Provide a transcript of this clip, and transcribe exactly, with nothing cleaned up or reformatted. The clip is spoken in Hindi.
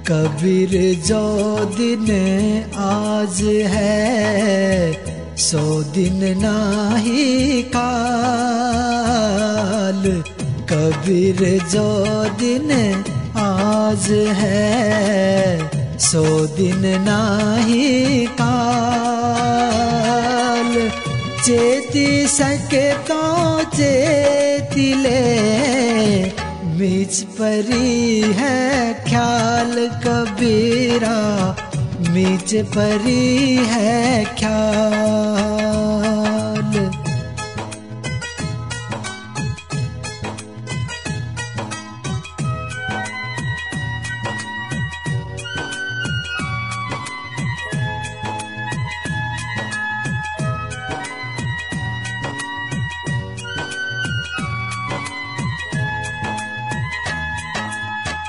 कबीर जो दिन आज है सौ दिन नाही काल। कबीर जो दिन आज है सौ दिन नाही काल। चेती सके तो चेती ले बीच परी है ख्याल कबीरा, बीच परी है ख्याल।